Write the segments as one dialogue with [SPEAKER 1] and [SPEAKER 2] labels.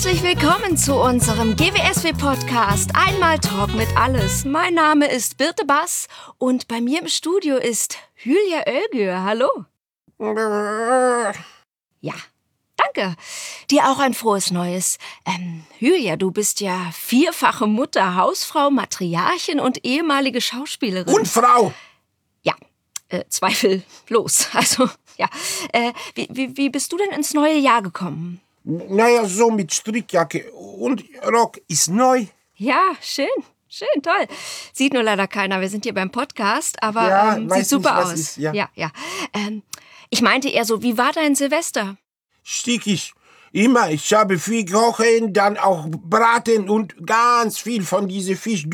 [SPEAKER 1] Herzlich willkommen zu unserem GWSW-Podcast Einmal Talk mit Alles. Mein Name ist Birte Bass und bei mir im Studio ist Hülya Özgür. Hallo. Ja, danke. Dir auch ein frohes Neues. Hülya, du bist ja vierfache Mutter, Hausfrau, Matriarchin und ehemalige Schauspielerin.
[SPEAKER 2] Und Frau!
[SPEAKER 1] Ja, zweifellos. Also, ja. Wie bist du denn ins neue Jahr gekommen?
[SPEAKER 2] Naja, so mit Strickjacke und Rock ist neu.
[SPEAKER 1] Ja, schön, toll. Sieht nur leider keiner, wir sind hier beim Podcast, aber
[SPEAKER 2] Ja,
[SPEAKER 1] sieht super
[SPEAKER 2] nicht, was
[SPEAKER 1] aus.
[SPEAKER 2] ist, ja.
[SPEAKER 1] Ja. Ich meinte eher so, wie war dein Silvester?
[SPEAKER 2] Stickig. Immer, ich habe viel kochen, dann auch braten und ganz viel von diesem Fisch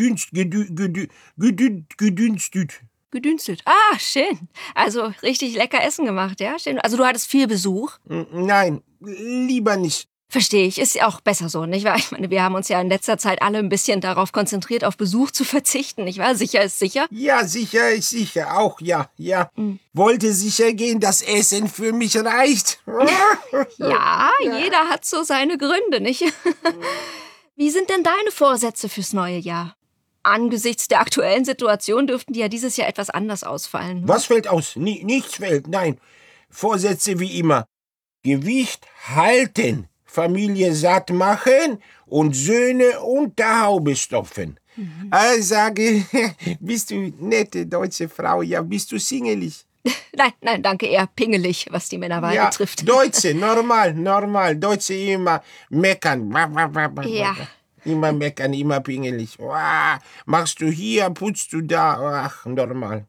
[SPEAKER 2] gedünstet.
[SPEAKER 1] Gedünstet. Ah, schön. Also richtig lecker Essen gemacht, ja? Schön. Also du hattest viel Besuch?
[SPEAKER 2] Nein, lieber nicht.
[SPEAKER 1] Verstehe ich. Ist ja auch besser so, nicht wahr? Ich meine, wir haben uns ja in letzter Zeit alle ein bisschen darauf konzentriert, auf Besuch zu verzichten, nicht wahr? Sicher ist sicher.
[SPEAKER 2] Ja, sicher ist sicher, auch ja. Wollte sicher gehen, dass Essen für mich reicht.
[SPEAKER 1] Ja, jeder hat so seine Gründe, nicht? Wie sind denn deine Vorsätze fürs neue Jahr? Angesichts der aktuellen Situation dürften die ja dieses Jahr etwas anders ausfallen.
[SPEAKER 2] Was fällt aus? Nichts fällt, nein. Vorsätze wie immer. Gewicht halten, Familie satt machen und Söhne unter Haube stopfen. Ich sage, bist du nette deutsche Frau, ja, bist du singelig?
[SPEAKER 1] Nein, danke, eher pingelig, was die Männerwahl
[SPEAKER 2] Ja,
[SPEAKER 1] betrifft.
[SPEAKER 2] Deutsche, normal, Deutsche immer meckern.
[SPEAKER 1] Ja.
[SPEAKER 2] Immer meckern, immer pingelig. Machst du hier, putzt du da, ach, normal.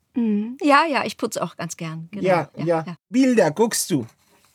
[SPEAKER 1] Ja, ich putze auch ganz gern. Genau.
[SPEAKER 2] Ja. Bilder, guckst du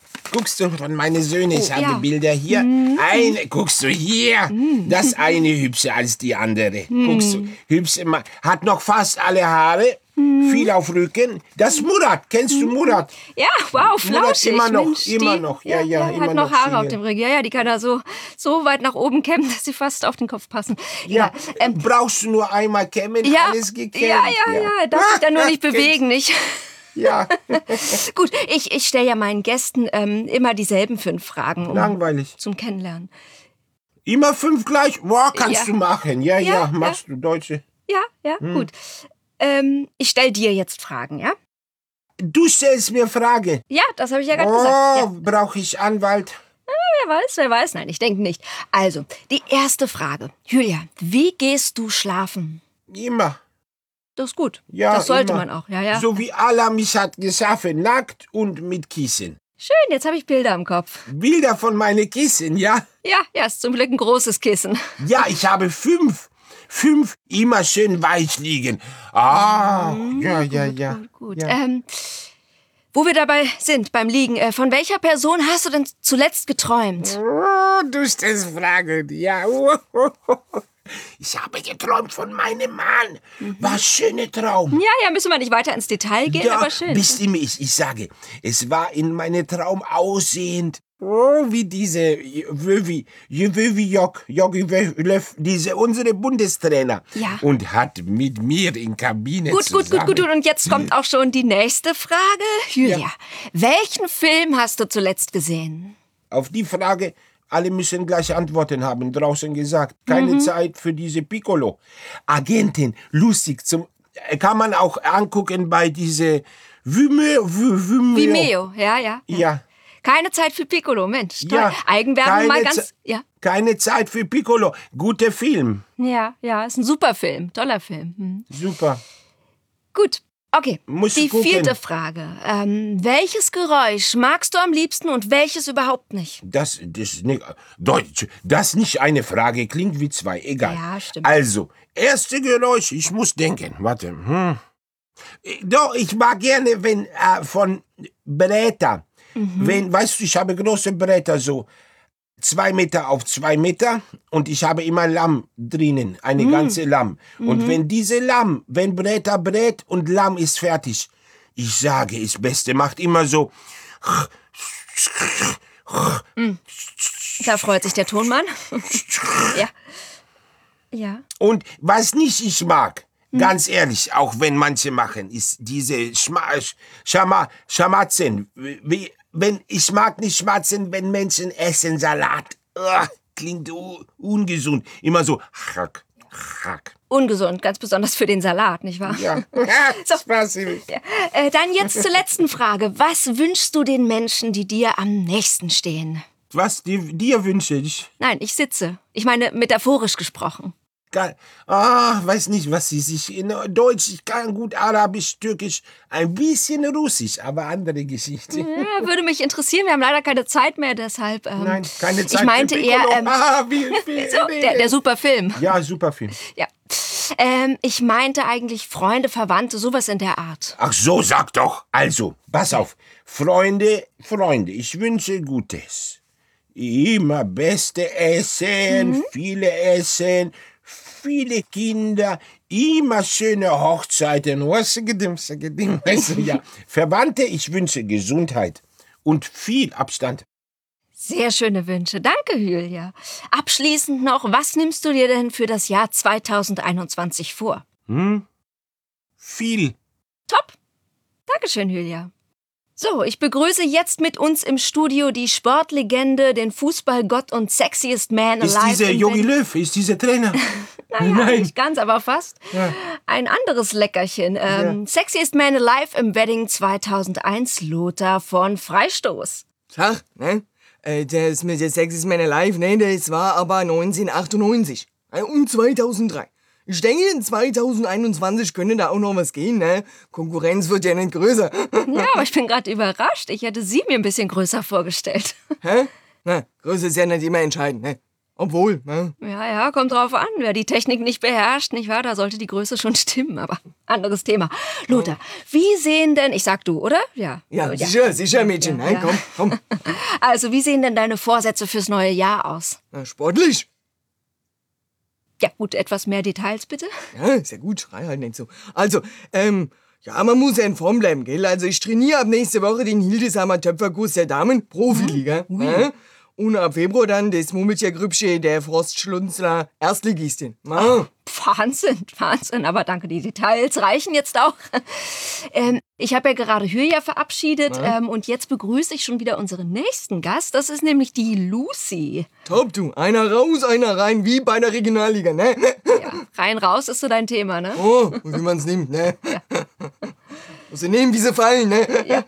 [SPEAKER 2] von meinen Söhnen, ich habe
[SPEAKER 1] ja.
[SPEAKER 2] Bilder hier. Guckst du hier, das eine hübscher als die andere. Guckst du, hübsch, hat noch fast alle Haare, viel auf Rücken. Das Murat, kennst du Murat?
[SPEAKER 1] Ja, wow, flauschig.
[SPEAKER 2] Immer noch,
[SPEAKER 1] Mensch,
[SPEAKER 2] immer noch. Ja,
[SPEAKER 1] hat
[SPEAKER 2] immer
[SPEAKER 1] noch
[SPEAKER 2] noch
[SPEAKER 1] Haare auf
[SPEAKER 2] Single.
[SPEAKER 1] dem Rücken. Ja, die kann er so weit nach oben kämmen, dass sie fast auf den Kopf passen.
[SPEAKER 2] Ja, brauchst du nur einmal kämmen, alles gekämmt.
[SPEAKER 1] Ja, darf sich dann nur nicht bewegen, nicht?
[SPEAKER 2] Ja.
[SPEAKER 1] Gut, ich stelle ja meinen Gästen immer dieselben 5 Fragen
[SPEAKER 2] Langweilig.
[SPEAKER 1] zum Kennenlernen.
[SPEAKER 2] Immer 5 gleich? Boah, kannst du machen. Ja, machst du, Deutsche.
[SPEAKER 1] Ja, gut. Ich stelle dir jetzt Fragen, ja?
[SPEAKER 2] Du stellst mir Frage.
[SPEAKER 1] Ja, das habe ich ja gerade gesagt. Ja.
[SPEAKER 2] Brauche ich Anwalt?
[SPEAKER 1] Wer weiß. Nein, ich denke nicht. Also, die erste Frage. Hülya, wie gehst du schlafen?
[SPEAKER 2] Immer.
[SPEAKER 1] Das ist gut.
[SPEAKER 2] Ja,
[SPEAKER 1] das sollte
[SPEAKER 2] immer.
[SPEAKER 1] man auch. Ja.
[SPEAKER 2] So wie Allah mich hat geschaffen, nackt und mit Kissen.
[SPEAKER 1] Schön, jetzt habe ich Bilder im Kopf.
[SPEAKER 2] Bilder von meinen Kissen, ja?
[SPEAKER 1] Ja, ist zum Glück ein großes Kissen.
[SPEAKER 2] Ja, ich habe 5. 5 immer schön weich liegen. Ja.
[SPEAKER 1] Gut.
[SPEAKER 2] Ja.
[SPEAKER 1] Wo wir dabei sind, beim Liegen, von welcher Person hast du denn zuletzt geträumt?
[SPEAKER 2] Du stellst Fragen, ja. Ich habe geträumt von meinem Mann. Was schöner Traum.
[SPEAKER 1] Ja, müssen wir nicht weiter ins Detail gehen, aber schön.
[SPEAKER 2] Bist immer, ich sage, es war in meinem Traum aussehend. Wie diese Jogi Löw, diese unsere Bundestrainer.
[SPEAKER 1] Ja.
[SPEAKER 2] Und hat mit mir in Kabine
[SPEAKER 1] Gut.
[SPEAKER 2] zusammen.
[SPEAKER 1] Und jetzt kommt auch schon die nächste Frage. Hülya, welchen Film hast du zuletzt gesehen?
[SPEAKER 2] Auf die Frage, alle müssen gleich Antworten haben, draußen gesagt. Keine Zeit für diese Piccolo. Agentin, lustig, kann man auch angucken bei diese
[SPEAKER 1] Vimeo, ja.
[SPEAKER 2] Ja.
[SPEAKER 1] Keine Zeit für Piccolo, Mensch, toll.
[SPEAKER 2] Ja,
[SPEAKER 1] Eigenwerbung mal ganz... Ja.
[SPEAKER 2] Keine Zeit für Piccolo. Guter Film.
[SPEAKER 1] Ja, ist ein super Film, toller Film.
[SPEAKER 2] Super.
[SPEAKER 1] Gut, okay.
[SPEAKER 2] Musst
[SPEAKER 1] Die
[SPEAKER 2] gucken.
[SPEAKER 1] 4. Frage. Welches Geräusch magst du am liebsten und welches überhaupt nicht?
[SPEAKER 2] Das nicht, Deutsch, das nicht eine Frage, klingt wie 2, egal.
[SPEAKER 1] Ja, stimmt.
[SPEAKER 2] Also, erste Geräusch, ich muss denken, warte. Doch, ich mag gerne, wenn von Bretter, wenn, weißt du, ich habe große Bretter, so 2 Meter auf 2 Meter und ich habe immer Lamm drinnen, eine ganze Lamm. Und wenn wenn Bretter brät und Lamm ist fertig, ich sage, das Beste, macht immer so.
[SPEAKER 1] Da freut sich der Tonmann. Ja.
[SPEAKER 2] Und was nicht ich mag, ganz ehrlich, auch wenn manche machen, ist diese Schmatzen. Ich mag nicht schmatzen, wenn Menschen essen Salat. Klingt ungesund. Immer so.
[SPEAKER 1] Ungesund, ganz besonders für den Salat, nicht wahr?
[SPEAKER 2] Ja.
[SPEAKER 1] So.
[SPEAKER 2] Spaß.
[SPEAKER 1] Ja. Dann jetzt zur letzten Frage. Was wünschst du den Menschen, die dir am nächsten stehen?
[SPEAKER 2] Was dir wünsche ich?
[SPEAKER 1] Nein, ich sitze. Ich meine, metaphorisch gesprochen.
[SPEAKER 2] Weiß nicht, was sie sich in Deutsch, ich kann gut Arabisch, Türkisch, ein bisschen Russisch, aber andere Geschichte.
[SPEAKER 1] Ja, würde mich interessieren. Wir haben leider keine Zeit mehr, deshalb.
[SPEAKER 2] Nein, keine Zeit.
[SPEAKER 1] Ich meinte eher. Der super Film.
[SPEAKER 2] Ja, super Film.
[SPEAKER 1] Ja. Ich meinte eigentlich Freunde, Verwandte, sowas in der Art.
[SPEAKER 2] Ach so, sag doch. Also, pass auf. Freunde, ich wünsche Gutes. Immer beste Essen, viele Essen, viele Kinder, immer schöne Hochzeiten. Ja. Verwandte, ich wünsche Gesundheit und viel Abstand.
[SPEAKER 1] Sehr schöne Wünsche. Danke, Hülya. Abschließend noch, was nimmst du dir denn für das Jahr 2021 vor?
[SPEAKER 2] Viel.
[SPEAKER 1] Top. Dankeschön, Hülya. So, ich begrüße jetzt mit uns im Studio die Sportlegende, den Fußballgott und sexiest man alive.
[SPEAKER 2] Ist dieser Jogi Löw, ist dieser Trainer?
[SPEAKER 1] Naja, nicht ganz, aber fast. Ja. Ein anderes Leckerchen. Sexiest Man Alive im Wedding 2001, Lothar von Freistoß.
[SPEAKER 3] Sag, ne? Das mit der Sexiest Man Alive, ne? Das war aber 1998 und 2003. Ich denke, in 2021 könnte da auch noch was gehen, ne? Konkurrenz wird ja nicht größer.
[SPEAKER 1] Ja, aber ich bin gerade überrascht. Ich hätte sie mir ein bisschen größer vorgestellt.
[SPEAKER 3] Hä? Na, Größe ist ja nicht immer entscheidend, ne? Obwohl, ne?
[SPEAKER 1] Ja, kommt drauf an. Wer die Technik nicht beherrscht, nicht wahr? Da sollte die Größe schon stimmen, aber anderes Thema. Lothar, wie sehen denn, ich sag du, oder? Ja.
[SPEAKER 3] Ja, sicher, Mädchen. Nein,
[SPEAKER 1] ja.
[SPEAKER 3] Komm.
[SPEAKER 1] Also, wie sehen denn deine Vorsätze fürs neue Jahr aus?
[SPEAKER 3] Na, sportlich.
[SPEAKER 1] Ja, gut, etwas mehr Details, bitte.
[SPEAKER 3] Ja, sehr gut, schrei halt nicht so. Also, ja, man muss ja in Form bleiben, gell? Also, ich trainiere ab nächste Woche den Hildesheimer Töpferkurs der Damen, Profiliga. Und ab Februar dann das Murmeltiergrübsche der Frostschlunzler Erstligistin.
[SPEAKER 1] Wahnsinn, aber danke, die Details reichen jetzt auch. Ich habe ja gerade Hülya verabschiedet und jetzt begrüße ich schon wieder unseren nächsten Gast. Das ist nämlich die Lucy.
[SPEAKER 3] Top, du. Einer raus, einer rein, wie bei der Regionalliga, ne?
[SPEAKER 1] Ja, rein, raus ist so dein Thema, ne?
[SPEAKER 3] Oh, wie man's nimmt, ne? Ja. Muss sie nehmen, wie sie fallen, ne?
[SPEAKER 1] Ja.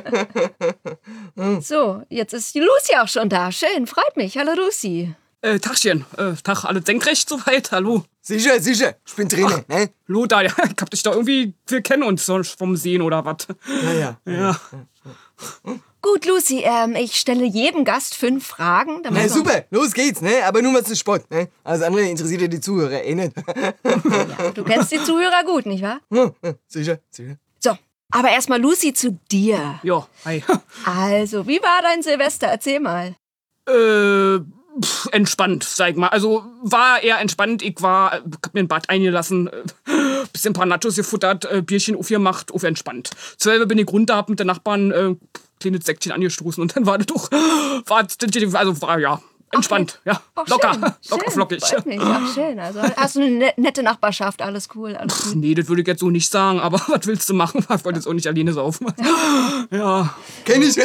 [SPEAKER 1] So, jetzt ist die Lucy auch schon da. Schön, freut mich. Hallo, Lucy.
[SPEAKER 4] Tagchen. Tag, alles senkrecht soweit? Hallo.
[SPEAKER 3] Sicher. Ich bin Trainer, ne?
[SPEAKER 4] Lothar, ja, ich hab dich da irgendwie, wir kennen uns sonst vom Sehen oder was? Ja.
[SPEAKER 1] Gut, Lucy, ich stelle jedem Gast 5 Fragen.
[SPEAKER 3] Na super, los geht's, ne? Aber nur was zu Sport, ne? Alles andere interessiert ja die Zuhörer nicht.
[SPEAKER 1] Ja, du kennst die Zuhörer gut, nicht wahr?
[SPEAKER 3] Sicher.
[SPEAKER 1] So, aber erstmal Lucy zu dir.
[SPEAKER 4] Ja, hi.
[SPEAKER 1] Also, wie war dein Silvester? Erzähl mal.
[SPEAKER 4] Entspannt, sag ich mal. Also war eher entspannt. Hab mir ein Bad eingelassen, bisschen ein paar Nachos gefuttert, Bierchen aufgemacht, entspannt. 12 bin ich runter, hab mit den Nachbarn kleines Säckchen angestoßen und dann war das doch, war ja entspannt, okay. Ja,
[SPEAKER 1] auch
[SPEAKER 4] locker
[SPEAKER 1] schön,
[SPEAKER 4] flockig.
[SPEAKER 1] Freut mich. Ach, schön, also hast du eine nette Nachbarschaft, alles cool.
[SPEAKER 4] Nee, das würde ich jetzt so nicht sagen, aber was willst du machen? Ich wollte jetzt auch nicht alleine saufen. Ja.
[SPEAKER 3] Kenn ich.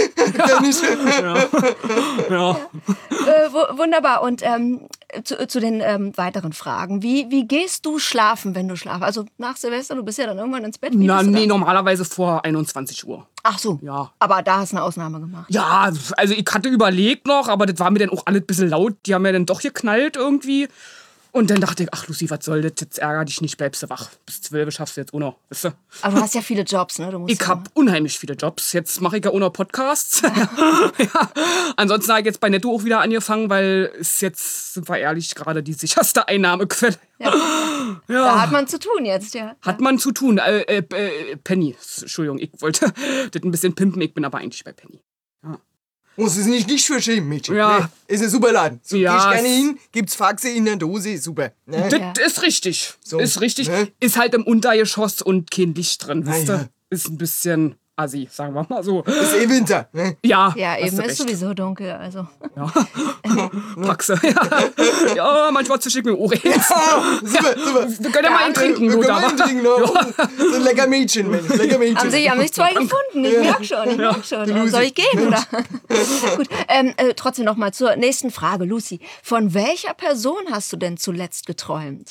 [SPEAKER 4] Ja.
[SPEAKER 1] Wunderbar. Und zu den weiteren Fragen. Wie gehst du schlafen, wenn du schlafst? Also nach Silvester, du bist ja dann irgendwann ins Bett.
[SPEAKER 4] Nee, normalerweise vor 21 Uhr.
[SPEAKER 1] Ach so,
[SPEAKER 4] ja.
[SPEAKER 1] Aber da hast du eine Ausnahme gemacht.
[SPEAKER 4] Ja, also ich hatte überlegt noch, aber das war mir dann auch alles ein bisschen laut. Die haben mir dann doch geknallt irgendwie. Und dann dachte ich, ach Lucy, was soll das? Jetzt ärger dich nicht, bleibst du wach. Bis 12 schaffst du jetzt auch noch, weißt du?
[SPEAKER 1] Aber du hast ja viele Jobs, ne?
[SPEAKER 4] Ich habe unheimlich viele Jobs. Jetzt mache ich ja auch noch Podcasts. Ja. Ansonsten habe ich jetzt bei Netto auch wieder angefangen, weil es jetzt, sind wir ehrlich, gerade die sicherste Einnahmequelle.
[SPEAKER 1] Ja. Da hat man zu tun jetzt, ja.
[SPEAKER 4] Hat man zu tun. Penny, Entschuldigung, ich wollte das ein bisschen pimpen, ich bin aber eigentlich bei Penny. Ja.
[SPEAKER 3] Muss es nicht für schämen, Mädchen.
[SPEAKER 4] Ja.
[SPEAKER 3] Ne? Ist ein super Laden. So,
[SPEAKER 4] ja,
[SPEAKER 3] geh ich gerne hin, gibt's Faxe in der Dose, super. Ne?
[SPEAKER 4] Das ist richtig.
[SPEAKER 3] So,
[SPEAKER 4] ist richtig.
[SPEAKER 3] ne?
[SPEAKER 4] Ist halt im Untergeschoss und kein Licht drin, wisst ihr?
[SPEAKER 3] Ja.
[SPEAKER 4] Ist ein bisschen assi, sagen wir mal so.
[SPEAKER 3] Ist eh Winter, ne?
[SPEAKER 4] Ja,
[SPEAKER 1] Ja,
[SPEAKER 4] hast
[SPEAKER 1] eben
[SPEAKER 4] du
[SPEAKER 1] ist
[SPEAKER 4] recht.
[SPEAKER 1] sowieso dunkel, also.
[SPEAKER 4] Praxe, ja. Ja, manchmal zische ich mir Ohren.
[SPEAKER 3] Ah, super.
[SPEAKER 4] Wir können ja mal einen trinken,
[SPEAKER 3] Wir
[SPEAKER 4] Lothar.
[SPEAKER 3] können einen trinken, ne? So ein lecker Mädchen, Mensch, lecker Mädchen.
[SPEAKER 1] Haben sich nichts zwei gefunden, ich merke schon. Soll ich gehen, oder? Gut, trotzdem noch mal zur nächsten Frage, Lucy. Von welcher Person hast du denn zuletzt geträumt?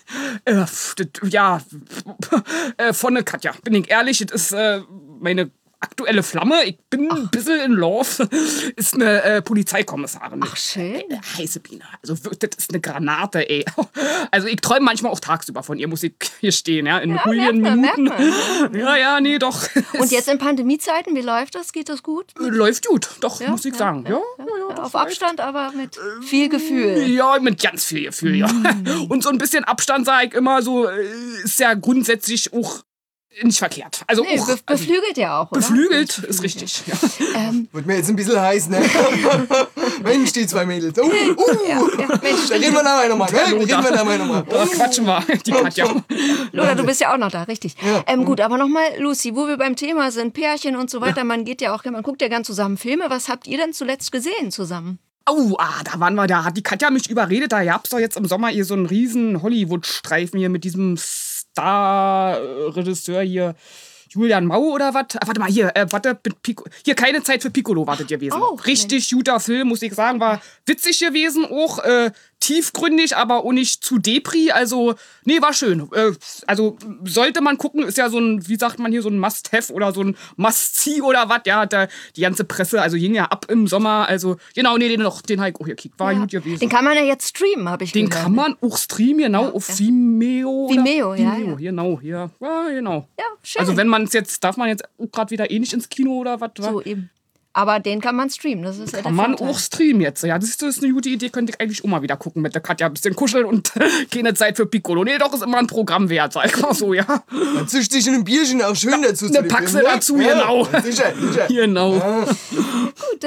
[SPEAKER 4] Von der Katja, bin ich ehrlich, das ist meine aktuelle Flamme. Ich bin ein bisschen in Love. Ist eine Polizeikommissarin.
[SPEAKER 1] Ach, schön.
[SPEAKER 4] Heiße Biene. Also wirklich, das ist eine Granate, ey. Also ich träume manchmal auch tagsüber von ihr, muss ich hier stehen, ja, in ruhigen
[SPEAKER 1] merkt
[SPEAKER 4] Minuten.
[SPEAKER 1] man.
[SPEAKER 4] Ja, nee, doch.
[SPEAKER 1] Und jetzt in Pandemiezeiten, wie läuft das? Geht das gut?
[SPEAKER 4] Läuft gut, doch, muss ich sagen. Ja,
[SPEAKER 1] Auf Abstand, aber mit viel Gefühl.
[SPEAKER 4] Ja, mit ganz viel Gefühl, ja. Und so ein bisschen Abstand, sage ich immer, so ist ja grundsätzlich auch nicht verkehrt. Also
[SPEAKER 1] Nee,
[SPEAKER 4] auch,
[SPEAKER 1] beflügelt ja auch, oder?
[SPEAKER 4] beflügelt ist richtig. Ja.
[SPEAKER 3] Wird mir jetzt ein bisschen heiß, ne? Mensch, die zwei Mädels.
[SPEAKER 1] Ja,
[SPEAKER 3] Da
[SPEAKER 1] Mensch,
[SPEAKER 3] reden wir nachher nochmal, ne?
[SPEAKER 4] Da quatschen wir, die Katja.
[SPEAKER 1] Lothar, du bist ja auch noch da, richtig. Gut, aber nochmal, Lucy, wo wir beim Thema sind, Pärchen und so weiter, man guckt ja gern zusammen Filme. Was habt ihr denn zuletzt gesehen zusammen?
[SPEAKER 4] Da waren wir, da hat die Katja mich überredet, da gab's doch jetzt im Sommer hier so einen riesen Hollywood-Streifen hier mit diesem Star-Regisseur hier, Julian Mau oder was? Warte mal, hier, hier, keine Zeit für Piccolo wartet gewesen.
[SPEAKER 1] Oh,
[SPEAKER 4] Richtig guter Film, muss ich sagen, war witzig gewesen, auch tiefgründig, aber auch nicht zu Depri, also, nee, war schön. Also, sollte man gucken, ist ja so ein, wie sagt man hier, so ein Must-Have oder so ein Must-See oder was, ja, die ganze Presse, also ging ja ab im Sommer, also, genau, nee, den habe ich auch gekickt, war gut gewesen.
[SPEAKER 1] Den kann man ja jetzt streamen, habe ich
[SPEAKER 4] Den
[SPEAKER 1] gehört.
[SPEAKER 4] kann man auch streamen, genau, auf Vimeo.
[SPEAKER 1] Vimeo, ja.
[SPEAKER 4] Genau, hier. Ja, genau.
[SPEAKER 1] Ja, schön.
[SPEAKER 4] Also wenn man es jetzt, darf man jetzt gerade wieder nicht ins Kino oder was?
[SPEAKER 1] So eben. Aber den kann man streamen, das ist ja der
[SPEAKER 4] Kann man
[SPEAKER 1] Vorteil.
[SPEAKER 4] auch streamen jetzt. Ja, das ist eine gute Idee, könnte ich eigentlich auch mal wieder gucken mit der Katja. Ein bisschen kuscheln und keine Zeit für Piccolo. Nee, doch, ist immer ein Programm wert, sag ich mal so, ja.
[SPEAKER 3] Dann zischt dich ein Bierchen auch schön dazu.
[SPEAKER 4] Eine Paxe dazu, genau.
[SPEAKER 3] Sicher.
[SPEAKER 4] Genau.
[SPEAKER 1] Gut,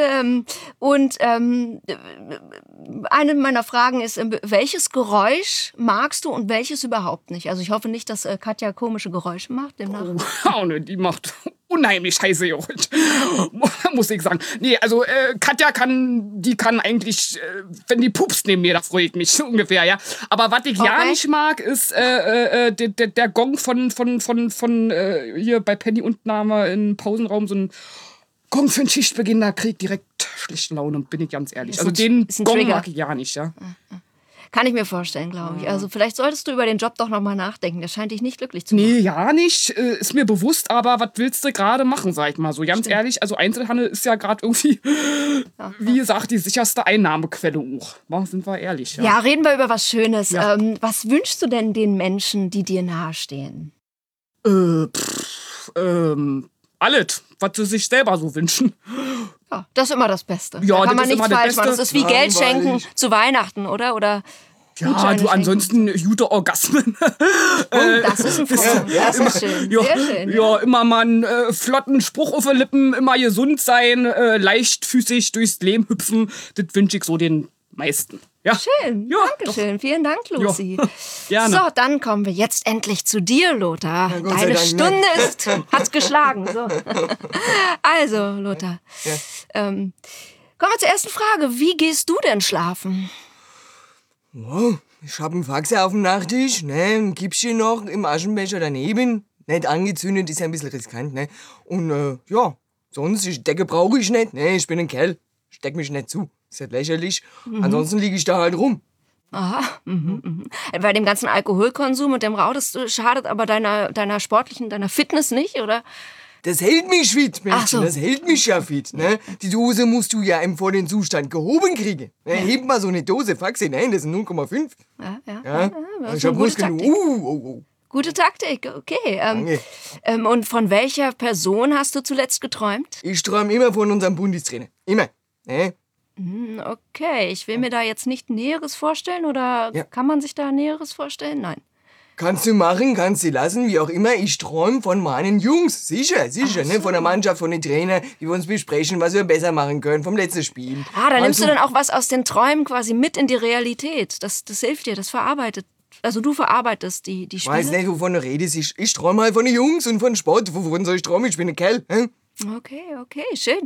[SPEAKER 1] eine meiner Fragen ist, welches Geräusch magst du und welches überhaupt nicht? Also ich hoffe nicht, dass Katja komische Geräusche macht. Demnach.
[SPEAKER 4] Oh, ne, die macht unheimlich scheiße Geräusch. Muss ich sagen. Nee, also Katja kann eigentlich, wenn die pupst neben mir, da freue ich mich so ungefähr, ja. Aber was ich ja nicht mag, ist der Gong von hier bei Penny unten haben wir im Pausenraum so ein Gong für den Schichtbeginn, da krieg ich direkt schlechte Laune, bin ich ganz ehrlich. Also den
[SPEAKER 1] ist ein
[SPEAKER 4] Gong
[SPEAKER 1] Trigger.
[SPEAKER 4] mag ich ja nicht, ja.
[SPEAKER 1] Kann ich mir vorstellen, glaube ich. Also vielleicht solltest du über den Job doch nochmal nachdenken. Der scheint dich nicht glücklich zu machen.
[SPEAKER 4] Nee, ja nicht. Ist mir bewusst, aber was willst du gerade machen, sag ich mal so. Ganz ehrlich, also Einzelhandel ist ja gerade irgendwie, wie gesagt, die sicherste Einnahmequelle auch. Sind wir ehrlich, ja.
[SPEAKER 1] Ja, reden wir über was Schönes.
[SPEAKER 4] Ja.
[SPEAKER 1] Was wünschst du denn den Menschen, die dir nahestehen?
[SPEAKER 4] Alles, was sie sich selber so wünschen.
[SPEAKER 1] Ja, das ist immer das Beste.
[SPEAKER 4] Ja,
[SPEAKER 1] da kann
[SPEAKER 4] das
[SPEAKER 1] man
[SPEAKER 4] ist
[SPEAKER 1] nichts
[SPEAKER 4] immer das
[SPEAKER 1] falsch machen. Das
[SPEAKER 4] Beste.
[SPEAKER 1] ist wie Geld schenken
[SPEAKER 3] Langweilig.
[SPEAKER 1] zu Weihnachten, oder? Oder
[SPEAKER 4] Ja,
[SPEAKER 1] Gutscheine
[SPEAKER 4] du,
[SPEAKER 1] schenken.
[SPEAKER 4] ansonsten gute Orgasmen.
[SPEAKER 1] Das ist ein Vorteil. Das ist schön.
[SPEAKER 4] Ja,
[SPEAKER 1] Sehr schön.
[SPEAKER 4] ja, immer mal einen flotten Spruch auf den Lippen, immer gesund sein, leichtfüßig durchs Leben hüpfen. Das wünsche ich so den meisten. Ja.
[SPEAKER 1] Schön.
[SPEAKER 4] Ja,
[SPEAKER 1] Dankeschön. Vielen Dank, Lucy.
[SPEAKER 4] Gerne.
[SPEAKER 1] So, dann kommen wir jetzt endlich zu dir, Lothar.
[SPEAKER 3] Gott sei
[SPEAKER 1] Deine
[SPEAKER 3] Dank,
[SPEAKER 1] Stunde hat geschlagen. So. Also, Lothar. Kommen wir zur ersten Frage. Wie gehst du denn schlafen?
[SPEAKER 3] Oh, ich hab einen Faxe auf dem Nachttisch, ne, ein Kippchen noch im Aschenbecher daneben. Nicht angezündet, ist ja ein bisschen riskant, ne. Und, ja, sonst, Decke brauche ich nicht, ne, ich bin ein Kerl. Steck mich nicht zu. Ist ja lächerlich. Ansonsten liege ich da halt rum.
[SPEAKER 1] Aha. Bei dem ganzen Alkoholkonsum und dem Rauch, das schadet aber deiner sportlichen, deiner Fitness nicht, oder?
[SPEAKER 3] Das hält mich fit, Mensch.
[SPEAKER 1] Ach so.
[SPEAKER 3] Das hält mich ja fit, ne. Die Dose musst du ja im vollen Zustand gehoben kriegen. Ne? Heb mal so eine Dose Faxe, nein, das sind 0,5.
[SPEAKER 1] Ja.
[SPEAKER 3] Ich
[SPEAKER 1] Das ist
[SPEAKER 3] hab
[SPEAKER 1] eine
[SPEAKER 3] bloß
[SPEAKER 1] gute
[SPEAKER 3] genug.
[SPEAKER 1] Taktik.
[SPEAKER 3] Oh.
[SPEAKER 1] Gute Taktik, okay.
[SPEAKER 3] Danke.
[SPEAKER 1] Und von welcher Person hast du zuletzt geträumt?
[SPEAKER 3] Ich träume immer von unserem Bundestrainer. Immer. Ne?
[SPEAKER 1] Okay, ich will mir da jetzt nicht Näheres vorstellen, oder
[SPEAKER 3] Ja.
[SPEAKER 1] kann man sich da Näheres vorstellen? Nein.
[SPEAKER 3] Kannst du machen, kannst du lassen, wie auch immer. Ich träume von meinen Jungs. Sicher, ne? Von der Mannschaft, von den Trainern, die wir uns besprechen, was wir besser machen können vom letzten Spiel.
[SPEAKER 1] Da nimmst
[SPEAKER 3] Also,
[SPEAKER 1] du dann auch was aus den Träumen quasi mit in die Realität. Das hilft dir, das verarbeitet Also du verarbeitest die
[SPEAKER 3] Ich
[SPEAKER 1] Spiele?
[SPEAKER 3] weiß nicht, wovon du redest. Ich träume halt von den Jungs und von Sport. Wovon soll ich träumen? Ich bin ein Kerl.
[SPEAKER 1] Okay, schön.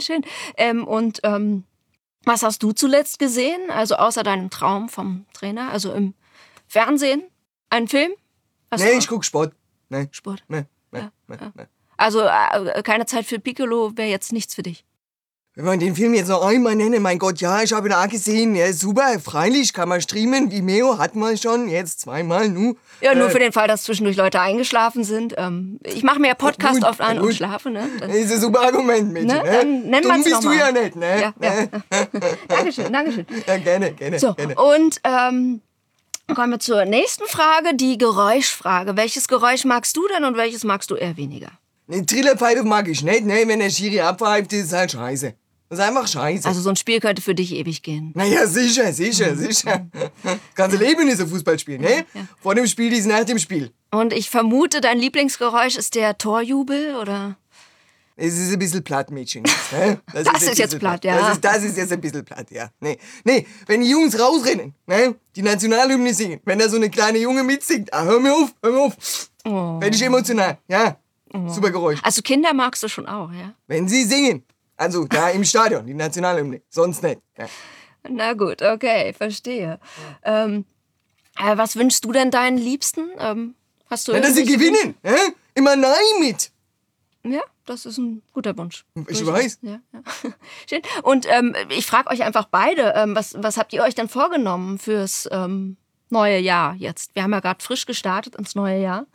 [SPEAKER 1] Was hast du zuletzt gesehen? Also außer deinem Traum vom Trainer? Also im Fernsehen? Einen Film? Hast du
[SPEAKER 3] Nee,
[SPEAKER 1] auch?
[SPEAKER 3] ich guck Sport. Nee.
[SPEAKER 1] Sport.
[SPEAKER 3] Nee.
[SPEAKER 1] Also keine Zeit für Piccolo wäre jetzt nichts für dich.
[SPEAKER 3] Wenn man den Film jetzt noch einmal nennen, mein Gott, ja, ich habe ihn auch gesehen. Ja, super, freilich, kann man streamen. Vimeo hatten wir schon, jetzt zweimal, nu.
[SPEAKER 1] Ja, nur für den Fall, dass zwischendurch Leute eingeschlafen sind. Ich mache mir ja Podcast
[SPEAKER 3] gut,
[SPEAKER 1] oft an
[SPEAKER 3] gut.
[SPEAKER 1] und schlafe, ne?
[SPEAKER 3] Das ist ein super Argument, Mädchen.
[SPEAKER 1] Ne? Dann nennen
[SPEAKER 3] Dumm
[SPEAKER 1] wir's
[SPEAKER 3] bist
[SPEAKER 1] noch
[SPEAKER 3] du
[SPEAKER 1] mal.
[SPEAKER 3] ja nicht, ne?
[SPEAKER 1] Ja. Dankeschön.
[SPEAKER 3] Ja, gerne.
[SPEAKER 1] So,
[SPEAKER 3] gerne.
[SPEAKER 1] und kommen wir zur nächsten Frage, die Geräuschfrage. Welches Geräusch magst du denn und welches magst du eher weniger?
[SPEAKER 3] Eine Trillerpfeife mag ich nicht, ne? Wenn der Schiri abpfeift, ist es halt scheiße. Das ist einfach scheiße.
[SPEAKER 1] Also so ein Spiel könnte für dich ewig gehen.
[SPEAKER 3] Naja, sicher. Das ganze Leben ist ein Fußballspiel, ne?
[SPEAKER 1] Ja.
[SPEAKER 3] Vor dem Spiel ist nach dem Spiel.
[SPEAKER 1] Und ich vermute, dein Lieblingsgeräusch ist der Torjubel, oder?
[SPEAKER 3] Es ist ein bisschen platt, Mädchen. Ne?
[SPEAKER 1] Das
[SPEAKER 3] ein
[SPEAKER 1] ist jetzt
[SPEAKER 3] bisschen
[SPEAKER 1] platt, ja.
[SPEAKER 3] Das ist jetzt ein bisschen platt, ja. Nee, wenn die Jungs rausrennen, ne? Die Nationalhymne singen, wenn da so eine kleine Junge mitsingt, hör mir auf.
[SPEAKER 1] Oh.
[SPEAKER 3] Werd ich emotional, ja. Super Geräusch.
[SPEAKER 1] Also Kinder magst du schon auch, ja?
[SPEAKER 3] Wenn sie singen, also da im Stadion, die Nationalhymne, sonst nicht. Ja.
[SPEAKER 1] Na gut, okay, verstehe. Was wünschst du denn deinen Liebsten? Hast du
[SPEAKER 3] Na, dass sie
[SPEAKER 1] irgendwelche
[SPEAKER 3] gewinnen, ne? Immer nein mit.
[SPEAKER 1] Wünsche? Ja, das ist ein guter Wunsch.
[SPEAKER 3] Ich
[SPEAKER 1] Durchaus.
[SPEAKER 3] weiß.
[SPEAKER 1] Ja. Schön. Und ich frage euch einfach beide, was habt ihr euch denn vorgenommen fürs neue Jahr jetzt? Wir haben ja gerade frisch gestartet ins neue Jahr.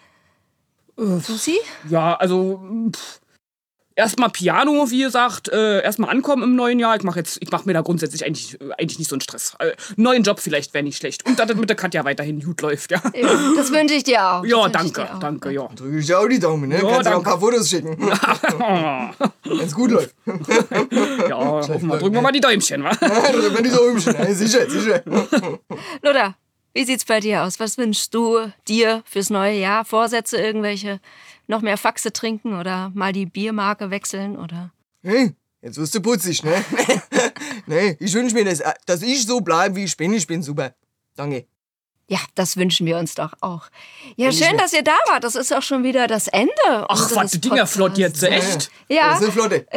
[SPEAKER 1] Susi?
[SPEAKER 4] Ja, also erstmal Piano, wie gesagt, erstmal ankommen im neuen Jahr. Ich mach mir da grundsätzlich eigentlich nicht so einen Stress. Neuen Job vielleicht wäre nicht schlecht. Und dass das mit der Katja weiterhin gut läuft, ja.
[SPEAKER 1] Ja, das wünsche ich dir auch.
[SPEAKER 4] Ja,
[SPEAKER 1] Das wünsche ich dir auch.
[SPEAKER 4] danke, ja.
[SPEAKER 3] Drücke ich dir auch die Daumen, ne?
[SPEAKER 4] Ja,
[SPEAKER 3] Kannst du auch ein
[SPEAKER 4] danke.
[SPEAKER 3] paar Fotos schicken, wenn's gut läuft.
[SPEAKER 4] Ja, hoffen wir, drücken wir mal die Däumchen, wa?
[SPEAKER 3] Drücken wir die Däumchen, ne? Sicher.
[SPEAKER 1] Lothar, wie sieht's bei dir aus? Was wünschst du dir fürs neue Jahr? Vorsätze, irgendwelche? Noch mehr Faxe trinken oder mal die Biermarke wechseln oder?
[SPEAKER 3] Hey, jetzt wirst du putzig, ne? Nee, ich wünsche mir, dass ich so bleibe, wie ich bin. Ich bin super. Danke.
[SPEAKER 1] Ja, das wünschen wir uns doch auch. Ja,
[SPEAKER 3] ich
[SPEAKER 1] schön,
[SPEAKER 3] mir.
[SPEAKER 1] dass ihr da wart. Das ist auch schon wieder das Ende.
[SPEAKER 4] Ach,
[SPEAKER 1] unseres
[SPEAKER 4] was, die Dinger
[SPEAKER 1] Podcasts.
[SPEAKER 4] flott jetzt, echt?
[SPEAKER 1] Ja,
[SPEAKER 3] Das ist eine Flotte.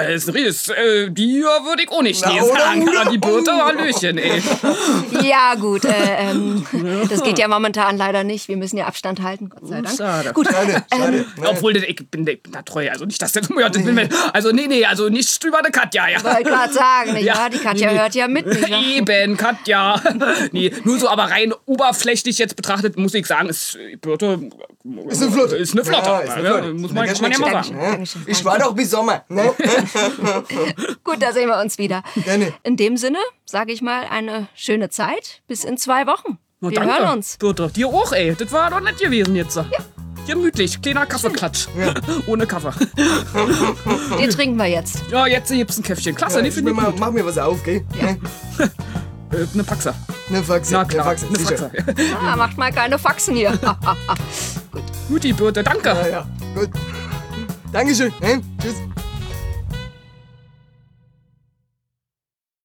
[SPEAKER 4] Die würde ich auch nicht
[SPEAKER 3] Na,
[SPEAKER 4] stehen
[SPEAKER 3] oder?
[SPEAKER 4] sagen. Die Birte, Hallöchen, ey.
[SPEAKER 1] ja gut. Das geht ja momentan leider nicht. Wir müssen ja Abstand halten, Gott sei Dank.
[SPEAKER 4] Schade.
[SPEAKER 1] Gut,
[SPEAKER 3] Schade. Ne?
[SPEAKER 4] Obwohl, ich bin da treu. Also nicht, dass der also nee, also nicht über die Katja, ja.
[SPEAKER 1] wollte gerade sagen, nicht
[SPEAKER 4] Ja,
[SPEAKER 1] wahr? Die Katja
[SPEAKER 4] nee.
[SPEAKER 1] hört ja mit. Nicht wahr?
[SPEAKER 4] Eben, Katja. Nee, nur so, aber rein oberflächlich jetzt betrachtet, muss ich sagen, Birte
[SPEAKER 3] Ist eine Flotte.
[SPEAKER 4] Ist eine Flotte.
[SPEAKER 3] Ja, ist eine Flotte.
[SPEAKER 4] Muss man ja mal
[SPEAKER 3] Dankeschön.
[SPEAKER 4] sagen.
[SPEAKER 3] Ne?
[SPEAKER 1] Dankeschön.
[SPEAKER 3] Ich war doch bis Sommer, ne?
[SPEAKER 1] Gut, da sehen wir uns wieder.
[SPEAKER 3] Gerne.
[SPEAKER 1] In dem Sinne, sage ich mal, eine schöne Zeit. Bis in 2 Wochen.
[SPEAKER 4] Na,
[SPEAKER 1] Wir
[SPEAKER 4] danke,
[SPEAKER 1] hören uns.
[SPEAKER 4] Birte, dir auch, ey. Das war doch nett gewesen jetzt. Ja. Gemütlich, kleiner Kaffeeklatsch. Ohne Kaffee.
[SPEAKER 1] Den trinken wir jetzt.
[SPEAKER 4] Ja, jetzt gibt's ein Käffchen. Klasse,
[SPEAKER 3] Ja,
[SPEAKER 4] nee,
[SPEAKER 3] ich
[SPEAKER 4] finde ich gut.
[SPEAKER 3] mach mir was auf, gell? Ne?
[SPEAKER 4] Eine Faxe.
[SPEAKER 3] Eine Faxe.
[SPEAKER 4] Na klar,
[SPEAKER 3] Eine Faxe,
[SPEAKER 4] eine
[SPEAKER 3] sicher.
[SPEAKER 4] Faxe.
[SPEAKER 1] Macht mal keine Faxen hier.
[SPEAKER 4] Guti, Birte, danke.
[SPEAKER 3] Ja, gut. Dankeschön. Ne? Tschüss.